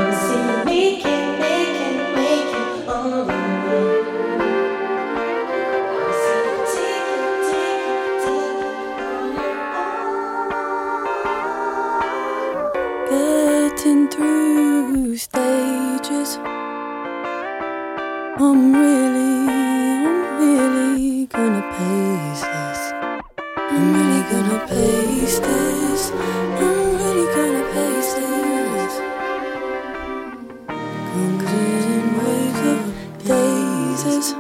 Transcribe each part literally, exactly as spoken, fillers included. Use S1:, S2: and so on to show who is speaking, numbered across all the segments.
S1: Getting through stages. I'm really, I'm really gonna pace this. I'm really gonna pace this. I'm really gonna pace this. Comes in waves of daisies.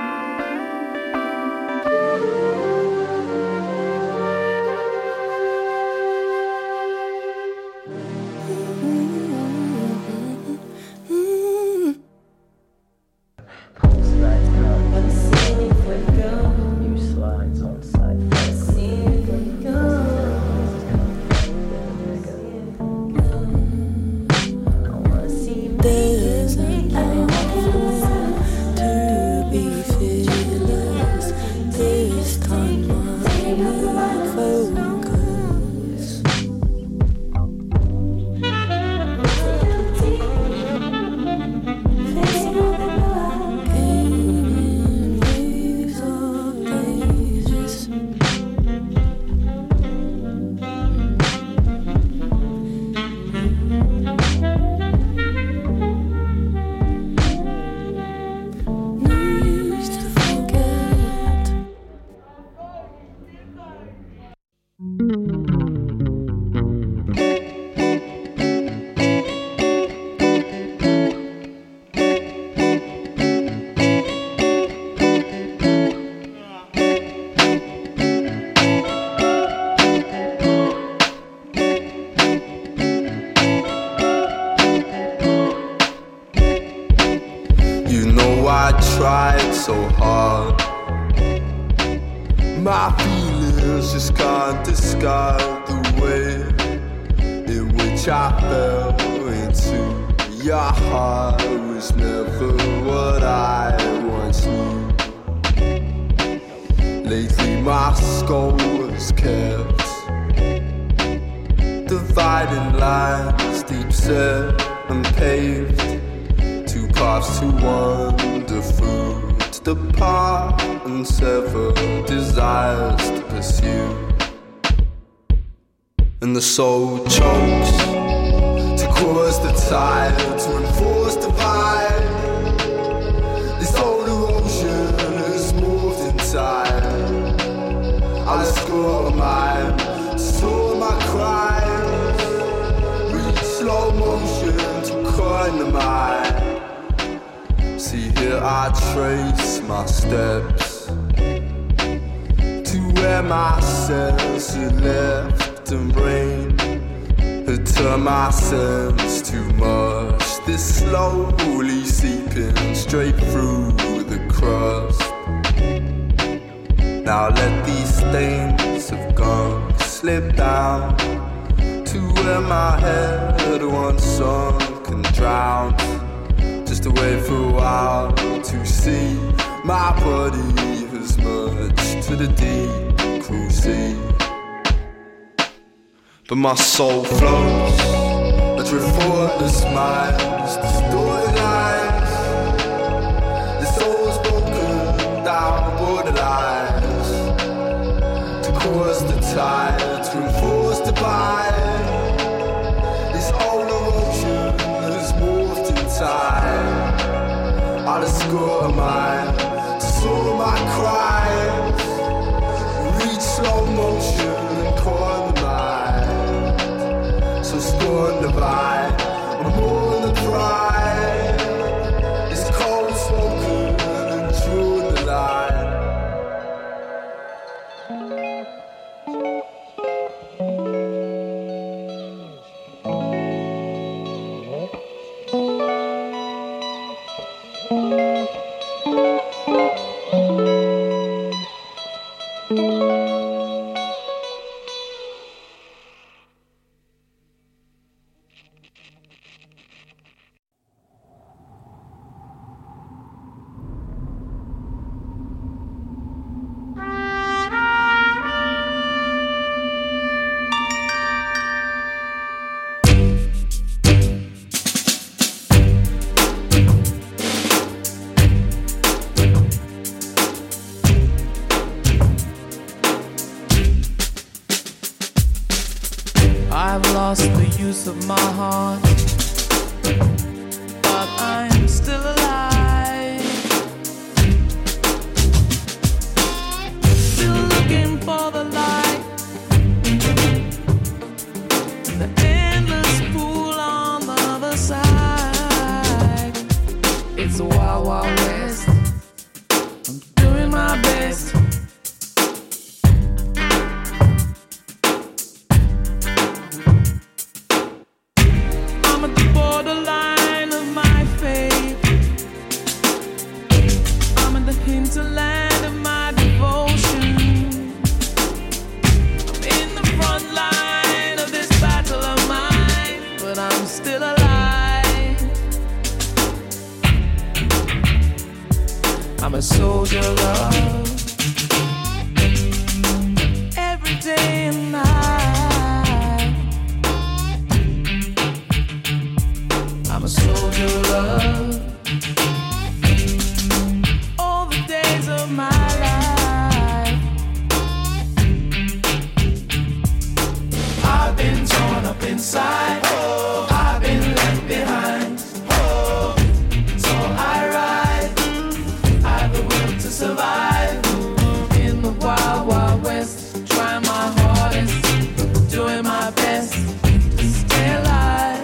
S2: I tried so hard. My feelings just can't describe the way in which I fell into your heart. It was never what I once knew. Lately my skull was kept dividing lines, deep set and paved. Two paths to wander through, to depart and sever desires to pursue. And the soul chokes to cause the tide to enforce divide. This old erosion is moved inside. I let go of mine, store my cries. Reach slow motion to coin the mind. See here I trace my steps to where my sense had left and brain had turned my sense to mush. This slowly seeping straight through the crust. Now let these stains of gunk slip down to where my head once sunk and drowned. Just to wait for a while to see my body has merged to the deep cruel sea. But my soul floats, adrift thoughtless minds, distorted lines. The soul's broken down borderlines to cause the tide to enforce divide. This old erosion has morphed inside. I let go of mine to soar my cries. Reach slow motion and coil the mind. So scorn the vine, I'm more than pride. It's cold spoken and true the line.
S3: depths of my heart, but I'm still alive, still looking for the light, the endless pool on the other side. It's a wild, wild west. I'm doing my best. I'm at the borderline of my fate. I'm in the hinterland of my devotion. I'm in the front line of this battle of mine, but I'm still alive. I'm a soldier of love, every day and night. I'm a soldier of love, all the days of my life. I've been torn up inside, oh, I've been left behind, oh, so I ride, I've the will to survive in the wild, wild west, trying my hardest, doing my best to stay alive.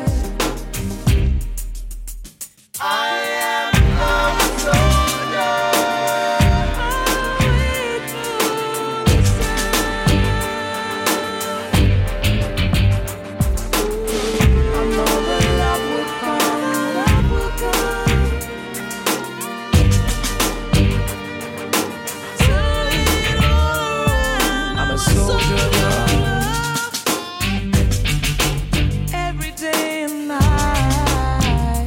S3: I am a soldier. I wait for the sun. I know that love will come, love will come. Turn it all around. I'm a soldier of love, every day and night.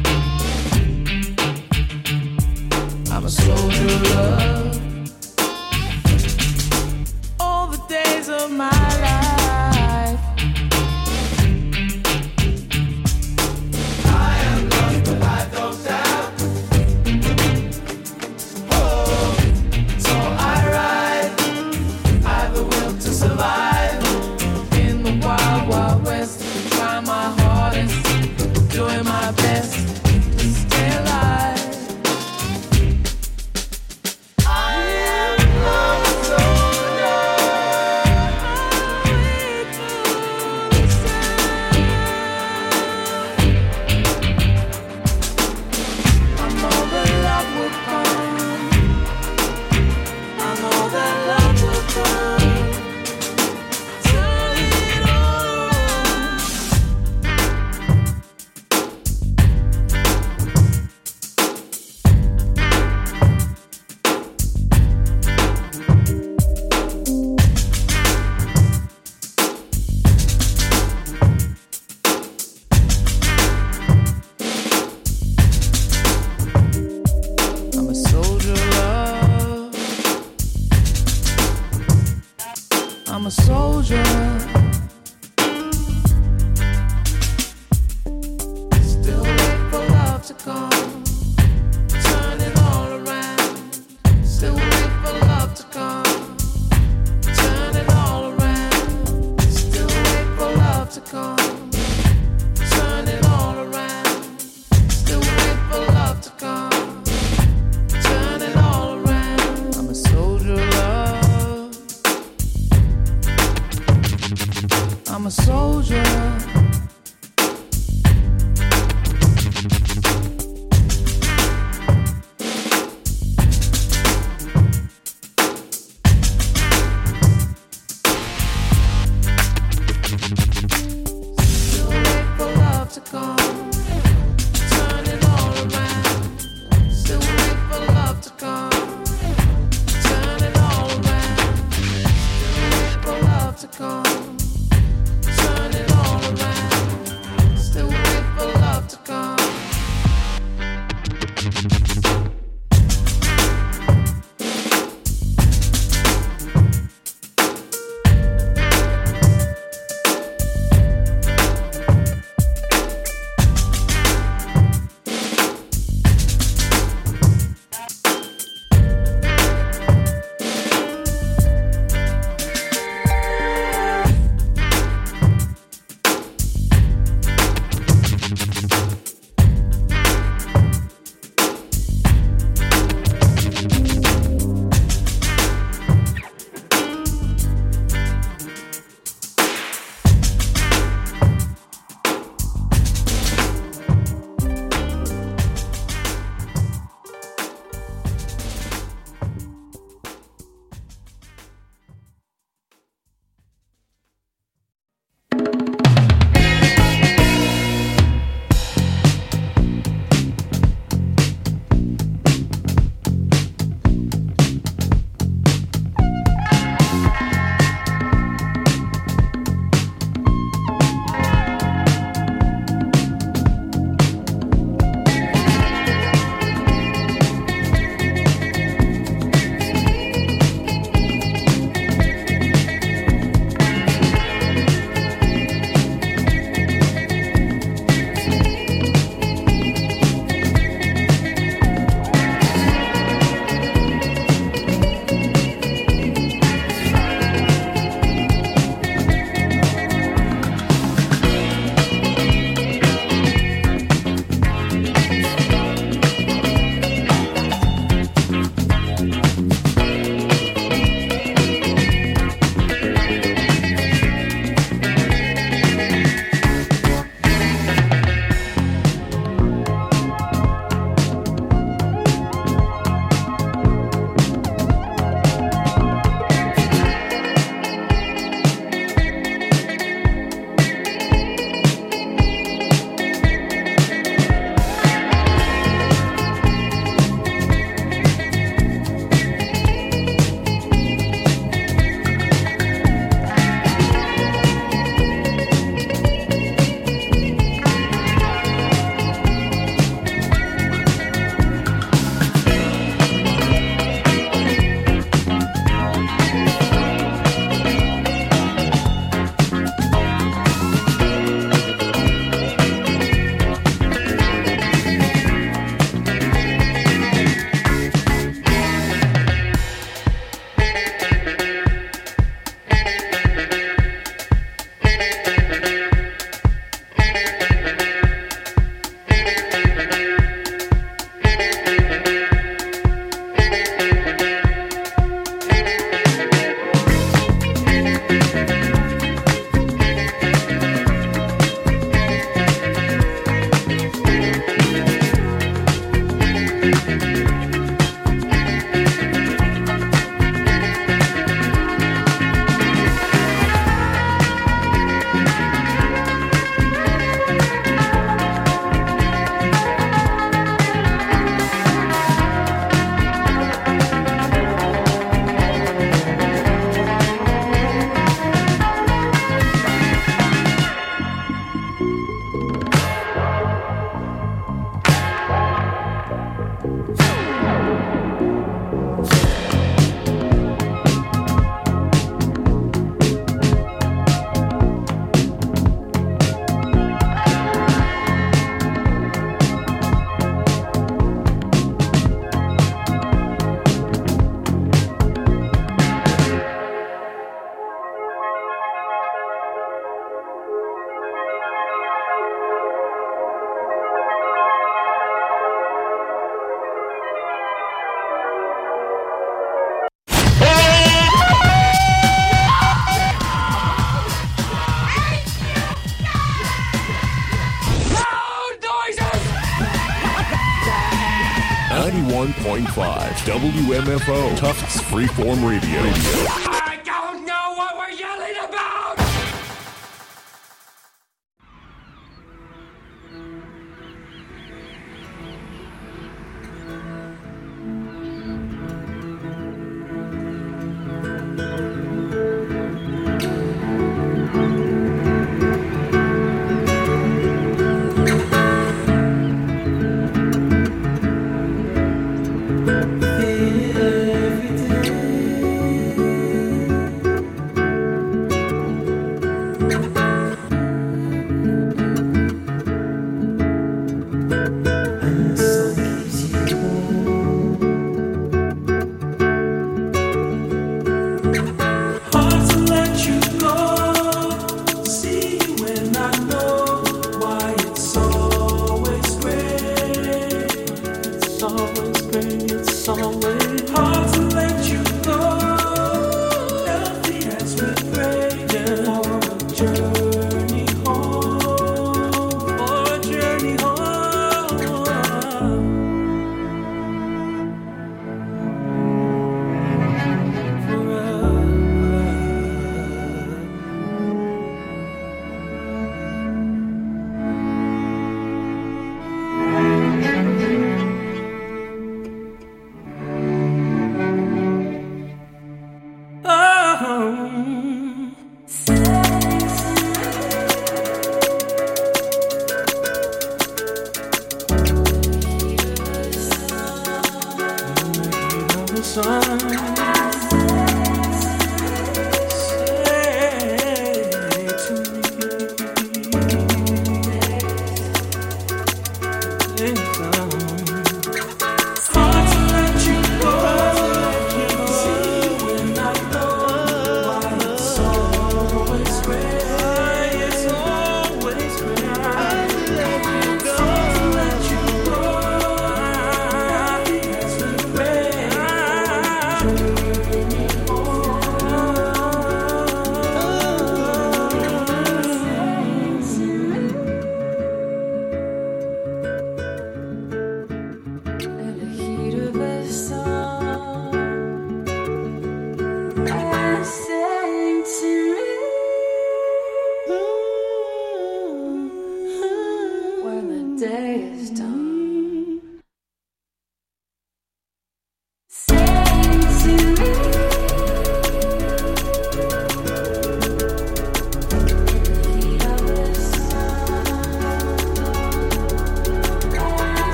S3: I'm a soldier of love, all the days of my life. I am lost, but I don't doubt. Oh, so I ride, I've the will to survive in the wild, wild west, trying my hardest, doing my best to stay alive. I am a soldier. I wait for the sun. I know that love will come. I know that love will come. Turn it all around.
S4: one point five W M F O Tufts Freeform Radio.
S3: I don't know what we're yelling about!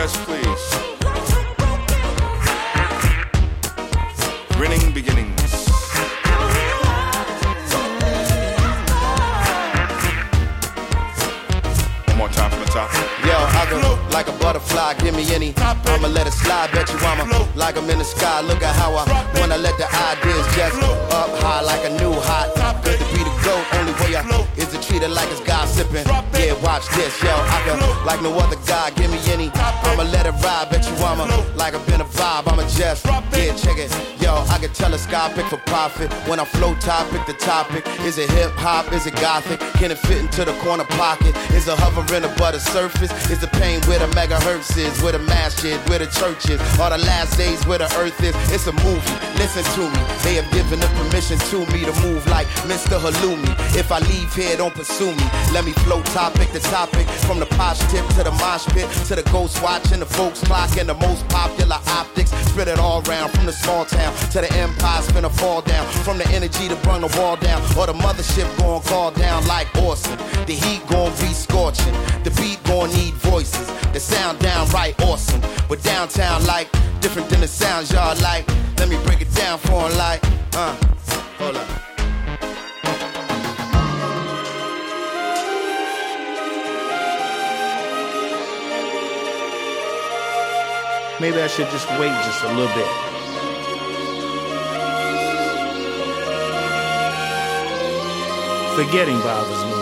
S5: Yes, please. Grinning beginnings. One more time from the top.
S6: Yo, I go like a butterfly, give me any. I'ma let it slide, bet you I'ma like I'm in the sky. Look at how I wanna let the ideas just up high like a new hot. Good to be the GOAT, only way I is to treat it like it's gossiping. Yeah, watch this, yo, I go like no other guy, give me any. I'ma let it ride, bet you I'ma like I've been a vibe. I'ma just, yeah, check it. Yo, I can tell a sky pick for profit. When I flow top, pick the topic. Is it hip hop? Is it gothic? Can it fit into the corner pocket? Is it hovering above the surface? Is the pain where the megahertz is? Where the mass is? Where the church is? Or the last days where the earth is? It's a movie, listen to me. They have given the permission to me to move like Mister Halloumi. If I leave here, don't pursue me. Let me flow topic to topic. From the posh tip to the mosh pit, to the ghost watch and the folks clock and the most popular optics. Spread it all around from the small town to the empire, spin a fall down. From the energy to burn the wall down, or the mothership gon' call down like Orson. The heat gon' be scorching, the beat gon' need voices. The sound downright awesome, but downtown like different than the sounds y'all like. Let me break it down for 'em like, uh, hold up.
S7: Maybe I should just wait just a little bit. Forgetting bothers me.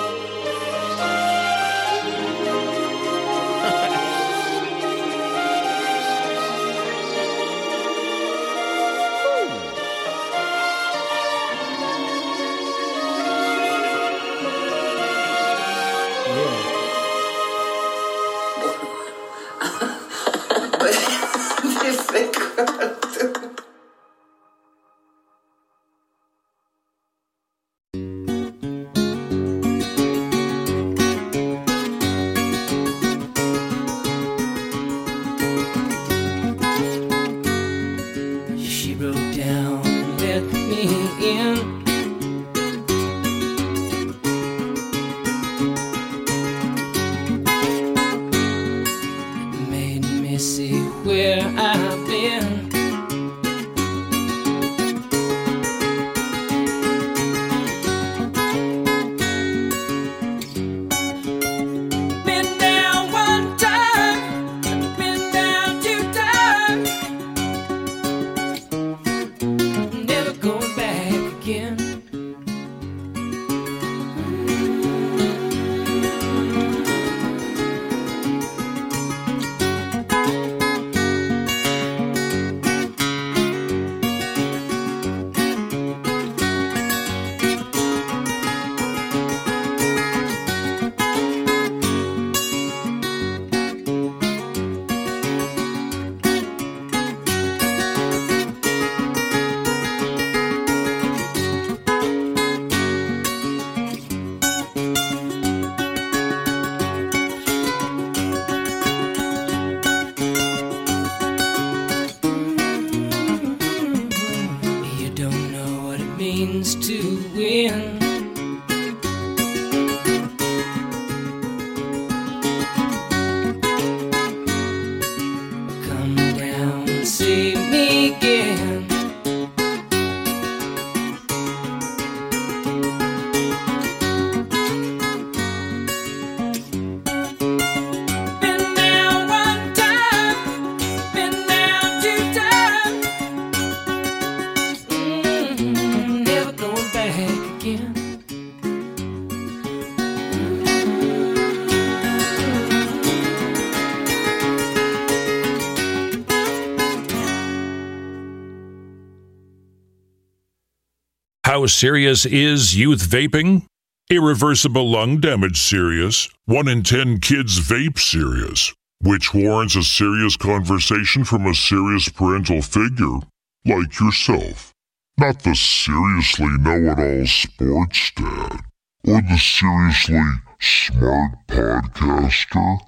S4: How serious is youth vaping? Irreversible lung damage serious. One in ten kids vape serious, which warrants a serious conversation from a serious parental figure, like yourself. Not the seriously know-it-all sports dad, or the seriously smart podcaster.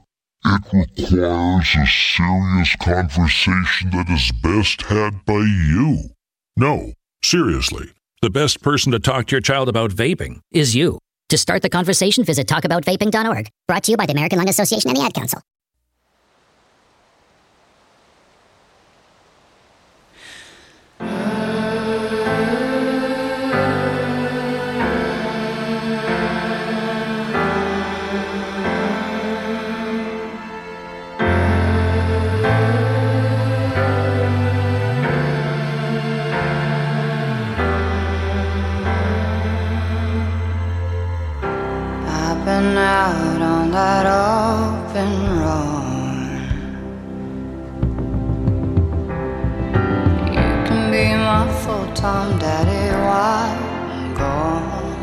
S4: It requires a serious conversation that is best had by you. No, seriously. The best person to talk to your child about vaping is you.
S8: To start the conversation, visit talk about vaping dot org. Brought to you by the American Lung Association and the Ad Council. and roll. You can be my full-time daddy while I'm gone.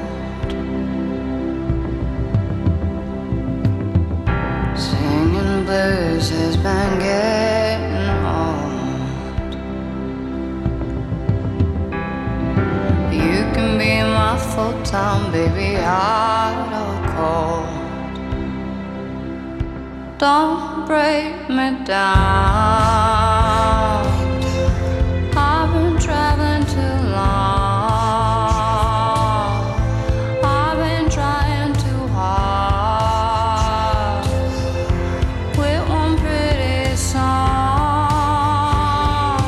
S8: Singing blues has been getting old. You can be my full-time baby, hot or cold. Don't break me down. I've been traveling too long. I've been trying too hard with one pretty song.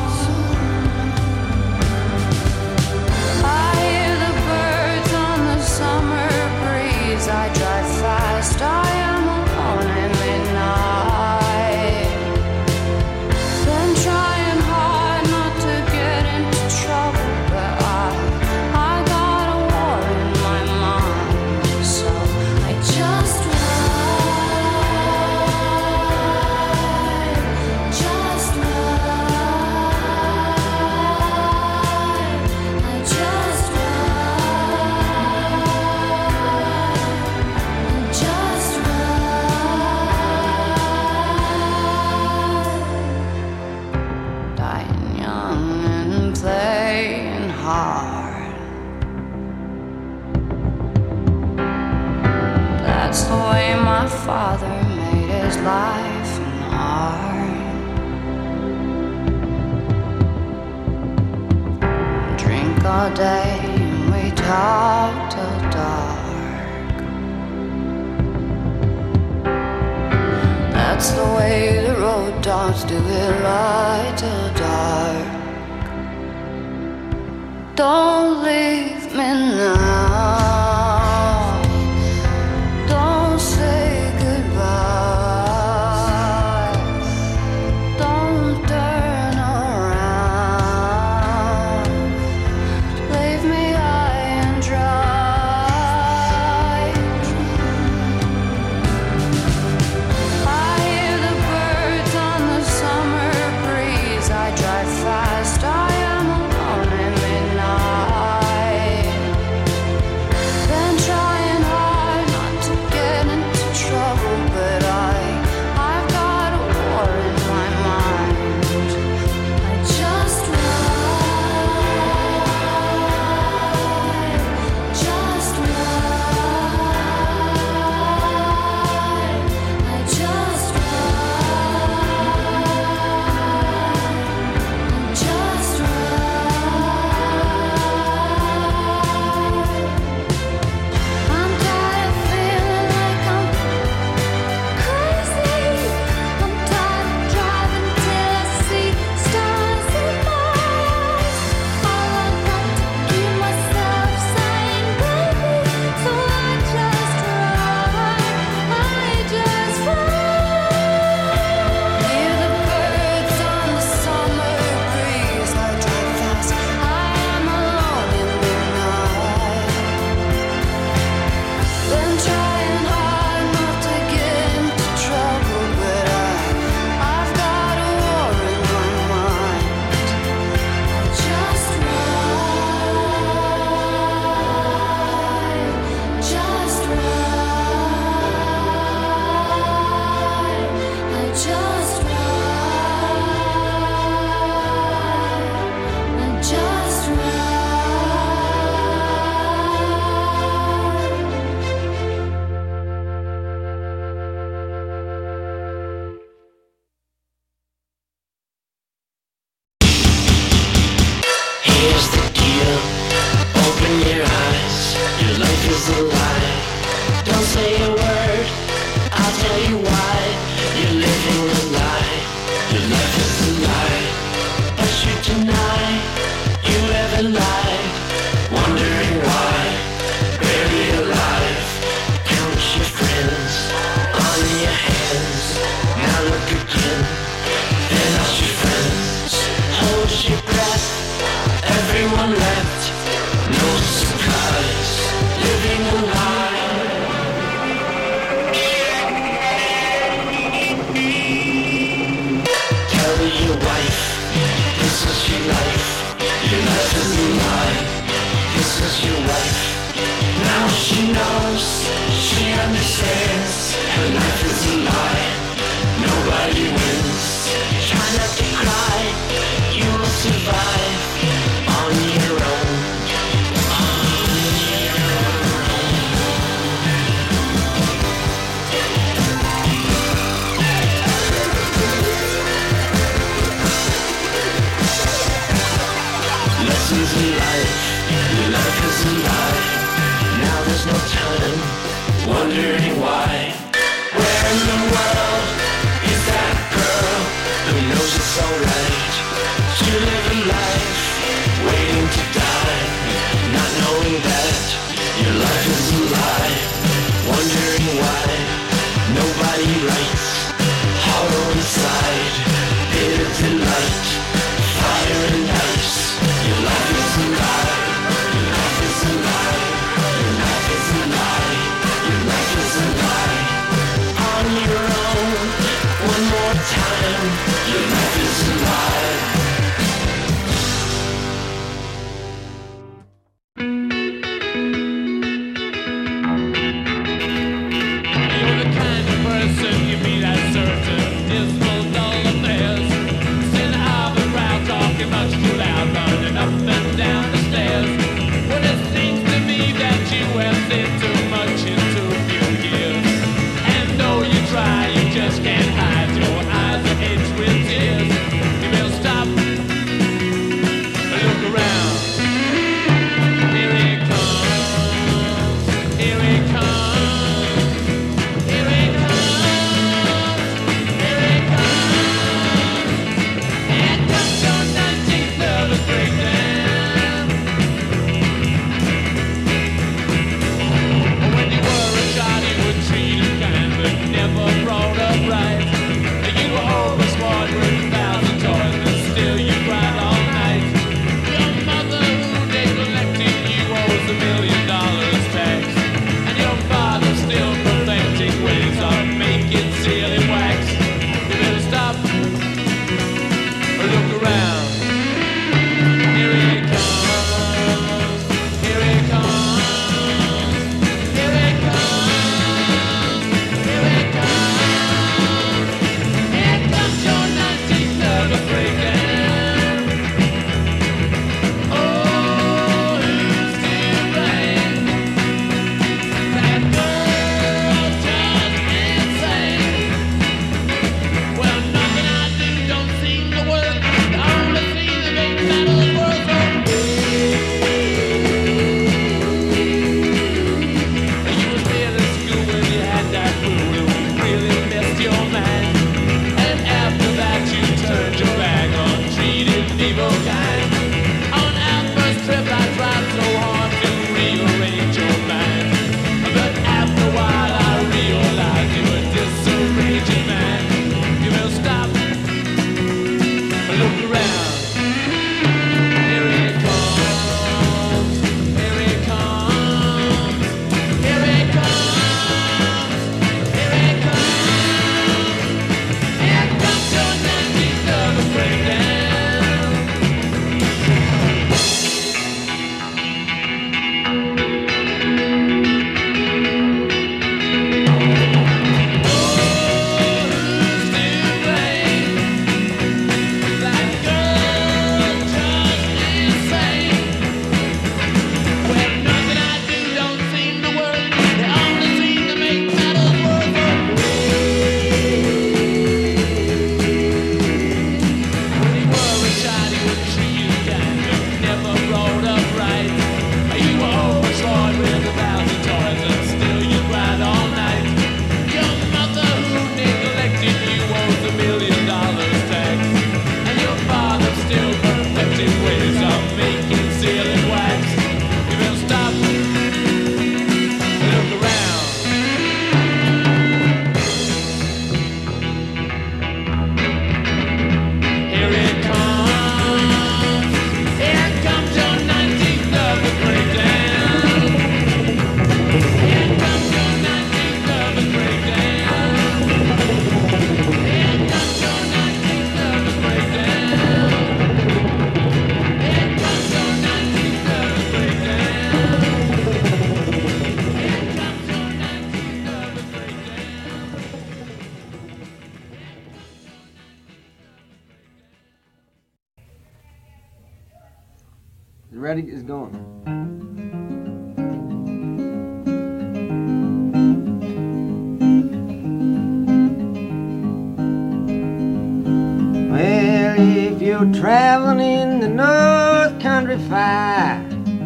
S8: I hear the birds on the summer breeze. I drive fast. I am alone in midnight. Been trying hard not to get into trouble, but I, I got a war in my mind, so I just ride, just ride, I just ride, I just ride. Dying young and playing hard. That's the way my father made his life and art. Drink all day and we talk till dark. That's the way the road dogs do it, light till dark. Don't leave me now. Don't say goodbye. Don't turn around. Leave me high and dry. I hear the birds on the summer breeze. I drive fast. I am alone in midnight.
S3: knows, she understands. Her life is a lie, nobody wins. Try not to cry, you will survive on your own. Lessons in life, your life is a lie. Now there's no time, wondering why. Where in the world is that girl who knows it's alright to live a life, waiting to die, not knowing that your life is a lie, wondering why nobody writes, hollow inside, pit of delight, fire and ice. Your life is a lie, your life is a lie, your life is a lie, your life is a lie. On your own, one more time, your life is a lie.
S9: ready? It's going. Well, if you're traveling in the North Country Fire,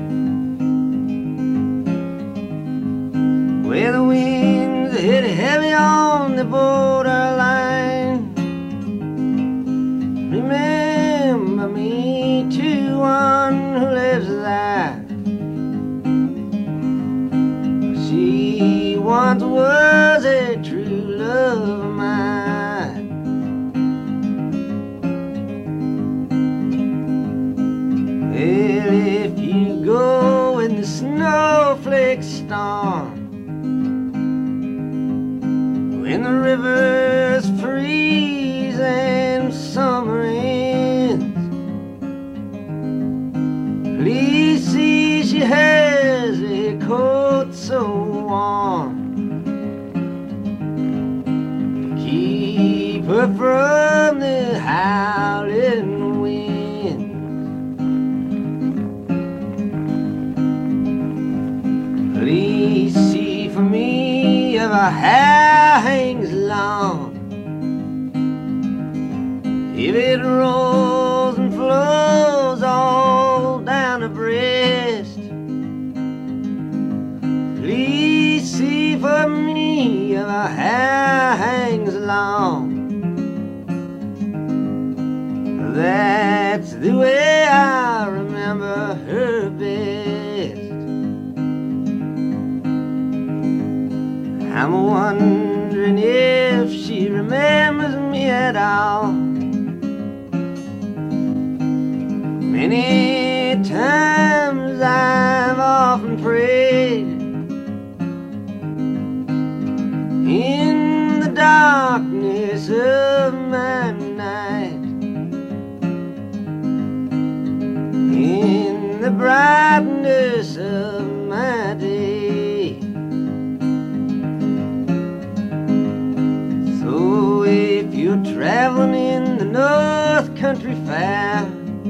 S9: where the winds hit heavy on the borderline, remember me to one who lives there. She once was a true love of mine. Well, if you go in the snowflake storm, when the rivers freeze and summer ends, please see she has a coat so warm, keep her from the howling wind. Please see for me if her hair hangs long, if it rolls and flows all down her breast. Please see for me if her hair hangs long. That's the way I remember her best. I'm wondering if she remembers me at all. Many times I've often prayed in the darkness of my night, in the brightness of my day. So if you're traveling in the North Country Fair,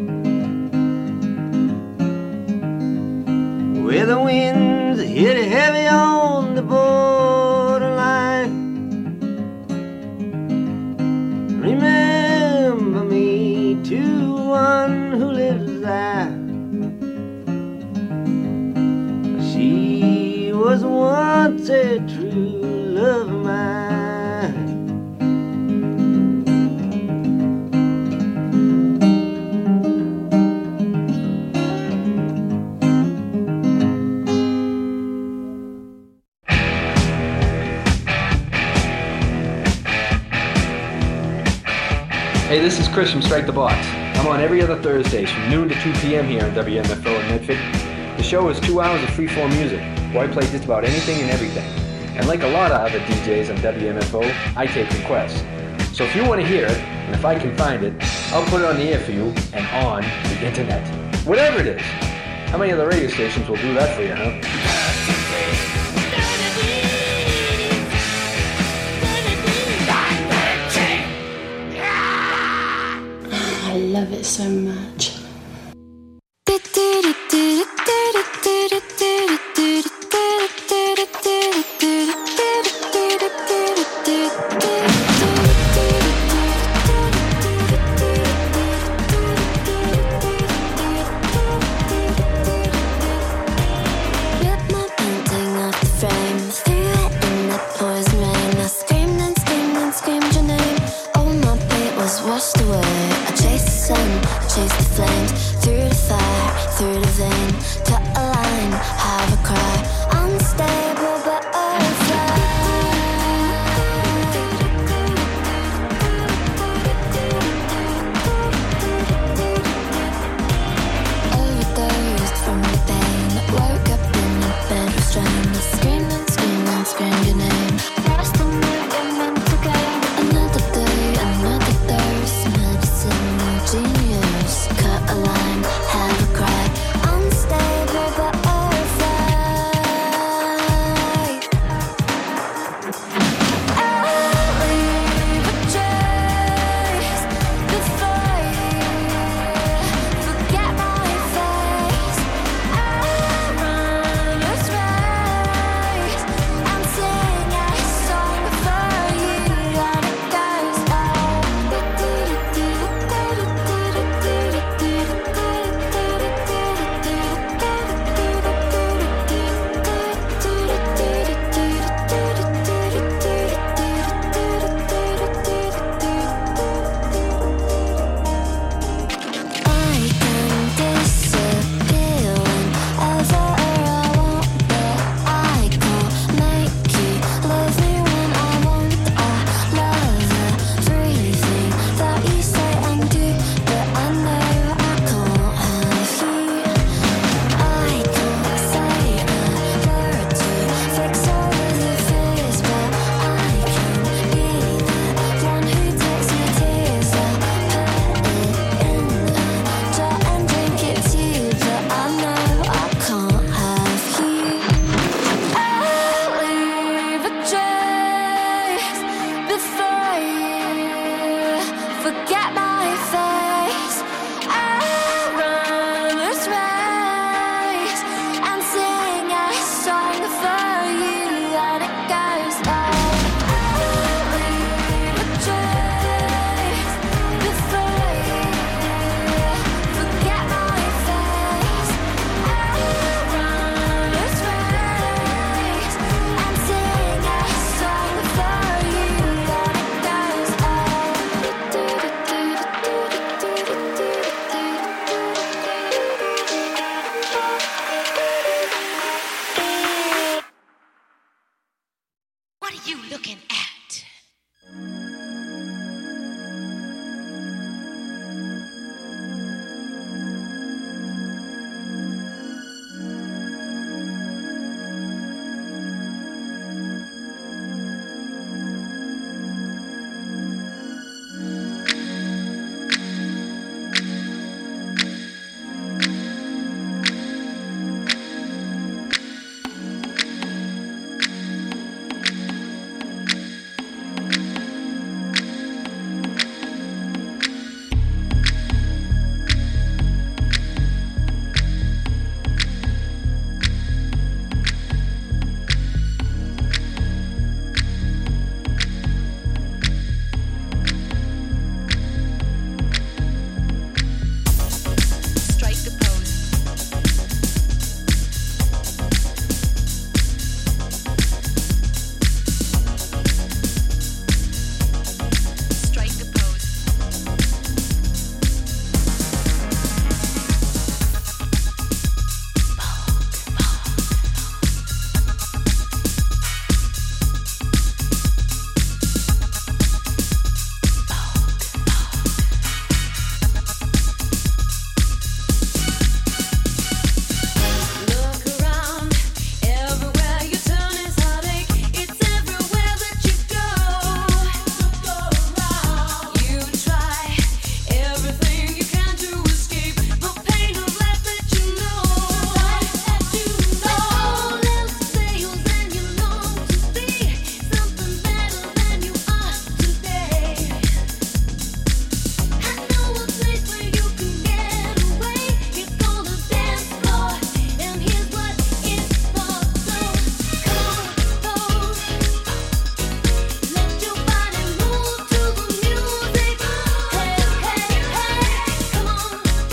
S9: where the winds hit heavy on the borderline, remember me to one who lives there. She was once a true love of mine.
S10: Hey, this is Chris from Strike the Box. I'm on every other Thursdays from noon to two p.m. here on W M F O in Medford. The show is two hours of free-form music, where I play just about anything and everything. And like a lot of other D Js on W M F O, I take requests. So if you want to hear it, and if I can find it, I'll put it on the air for you and on the internet. Whatever it is. How many other radio stations will do that for you, huh?
S1: I love it so much.
S11: Washed away, I chased the sun, I chased the flames, through the fire, through the vein, cut a line, have a cry, unstable butterfly. Overdosed from the pain, woke up in a bed restrained, screaming, screaming, screamed your name. Lost the mood you're meant to gain. Another day, another dose, medicine, genius. Cut a line, have a cry, unstable forget my face. I run this race and sing a song for you, and it goes like I leave a trace before you forget my face. I run this race and sing a song for you, and it goes
S12: What are you looking at? Strike a pose. Strike a pose. Look around, everywhere you turn is heartache. It's everywhere that you go. You try everything you can to escape the pain of life that you know. All else fails and you long to be something better than you are today. I know a place where you can get away. It's called a dance floor, and here's what it's for. So come on, let your body move to the music. Hey, hey, hey, come on,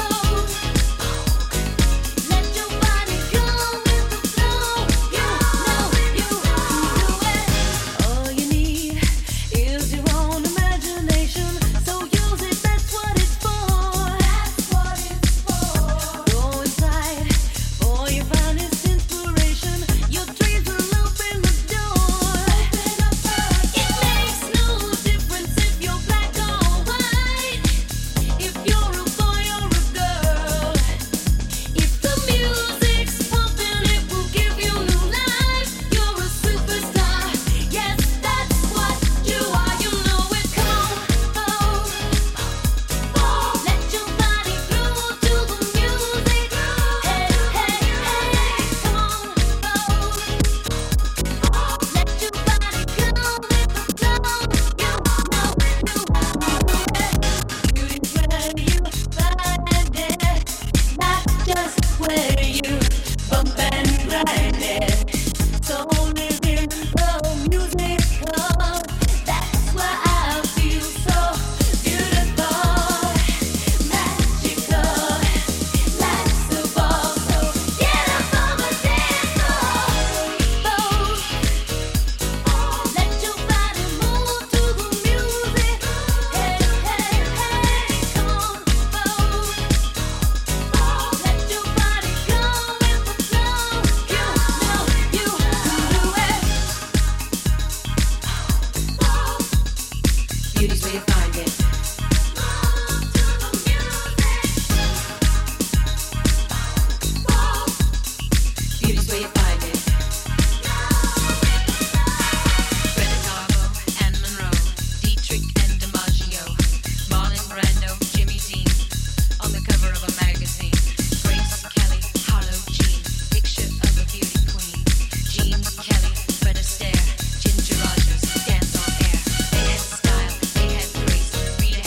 S12: let your body go with the flow. You know you do it. All you need is your own imagination, so use it. That's what it's for. That's what it's for. Go inside for your finest inspiration. Your dreams will open the door. It makes no difference if you're black or white, if you're a boy or a girl. If the music's pumping, it will give you new life. You're a superstar. Yes, that's what you are. You know it. Come on, let your body groove to the music. Hey, hey, hey, come on, let your body go with the flow. You know you do it. Beauty's where you find it, not just where you bump and grind it. So live in the music hall. That's why I feel so beautiful, magical, like the ball. So get up on the dance floor. Let your body move to the music. Hey, hey, hey, come on, let your body go with the flow. You know you do it. Beauty's where you find it. Beauty's where you find it. Greta Garbo and Monroe, Dietrich and DiMaggio, Marlon Brando, Jimmy Dean, on the cover of a magazine. Grace Kelly, Harlow Jean, picture of a beauty queen. Jean Kelly, Fred Astaire, Ginger Rogers, dance on air. They had style, they had grace. Rita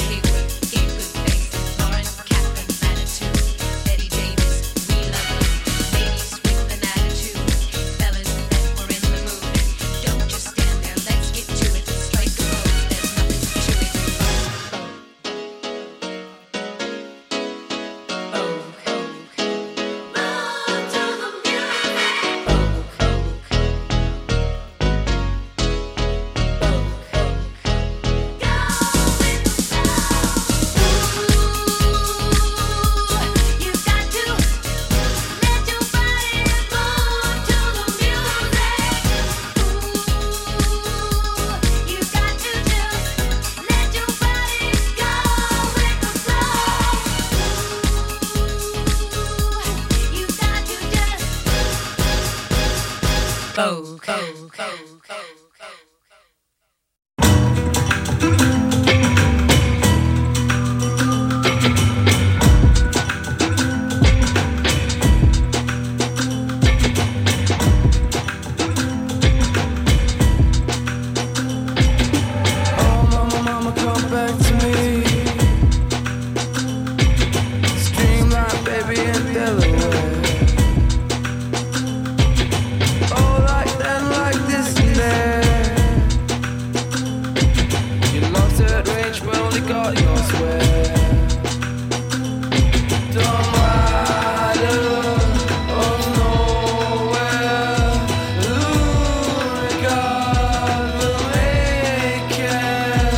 S3: got your swear. Dumb rider of nowhere, lunar god will make it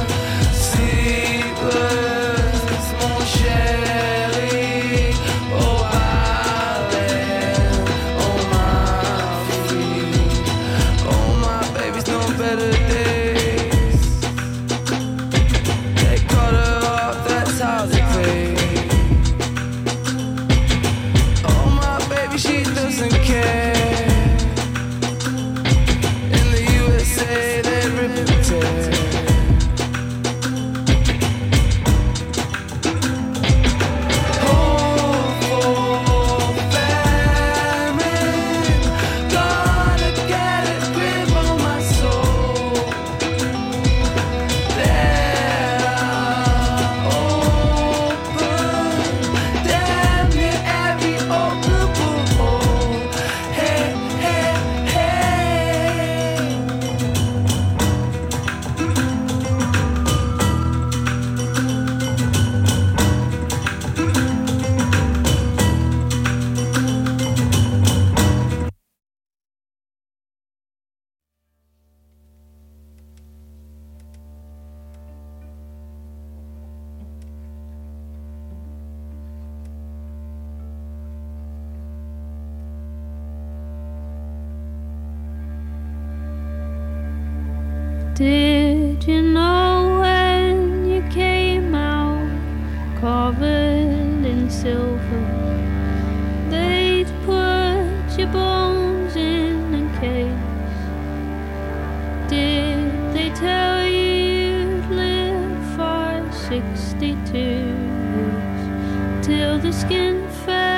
S3: sleepless, mon chéri. Oh, island, oh my feet, oh my baby's no better days. They cut her off, that's how they play. Oh my baby, she doesn't care. In the U S A they rip and tear. Hopeful famine, gotta get a grip on my soul. They're open, damn near every open hole. Hey, hey, hey.
S13: Did you know when you came out covered in silver, they'd put your bones in a case? Did they tell you you'd live for sixty-two years till the skin fell